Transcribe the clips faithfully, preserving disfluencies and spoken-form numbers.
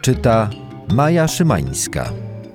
Czyta Maja Szymańska.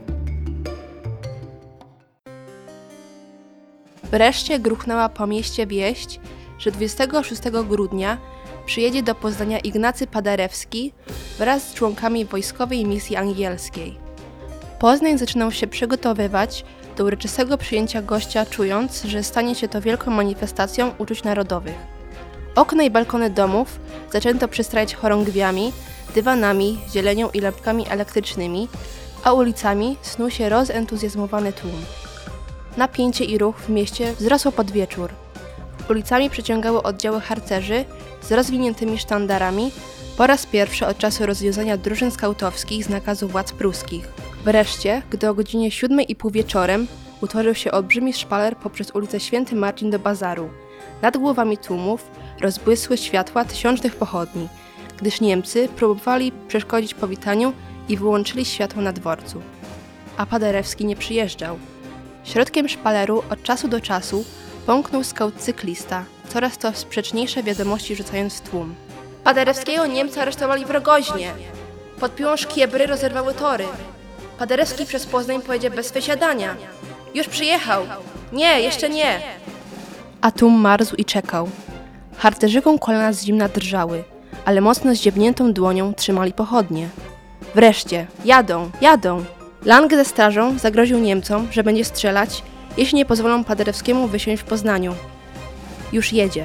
Wreszcie gruchnęła po mieście wieść, że dwudziestego szóstego grudnia przyjedzie do Poznania Ignacy Paderewski wraz z członkami wojskowej misji angielskiej. Poznań zaczynał się przygotowywać do uroczystego przyjęcia gościa, czując, że stanie się to wielką manifestacją uczuć narodowych. Okna i balkony domów zaczęto przystrajać chorągwiami, dywanami, zielenią i lampkami elektrycznymi, a ulicami snuł się rozentuzjazmowany tłum. Napięcie i ruch w mieście wzrosło pod wieczór. Ulicami przeciągały oddziały harcerzy z rozwiniętymi sztandarami po raz pierwszy od czasu rozwiązania drużyn skautowych z nakazu władz pruskich. Wreszcie, gdy o godzinie siódmej i pół wieczorem utworzył się olbrzymi szpaler poprzez ulicę Święty Marcin do Bazaru, nad głowami tłumów rozbłysły światła tysiącznych pochodni, gdyż Niemcy próbowali przeszkodzić powitaniu i wyłączyli światło na dworcu. A Paderewski nie przyjeżdżał. Środkiem szpaleru od czasu do czasu pomknął skaut cyklista, coraz to sprzeczniejsze wiadomości rzucając w tłum. Paderewskiego Niemcy aresztowali w Rogoźnie. Pod piłą szkiebry rozerwały tory. Paderewski przez Poznań pojedzie bez wysiadania. Już przyjechał. Nie, jeszcze nie. A tłum marzł i czekał. Harcerzykom kolana z zimna drżały, ale mocno zdziewniętą dłonią trzymali pochodnie. Wreszcie, jadą, jadą. Lang ze strażą zagroził Niemcom, że będzie strzelać, jeśli nie pozwolą Paderewskiemu wysiąść w Poznaniu. Już jedzie.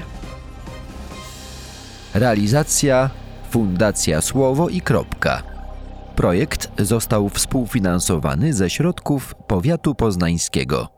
Realizacja Fundacja Słowo i Kropka. Projekt został współfinansowany ze środków powiatu poznańskiego.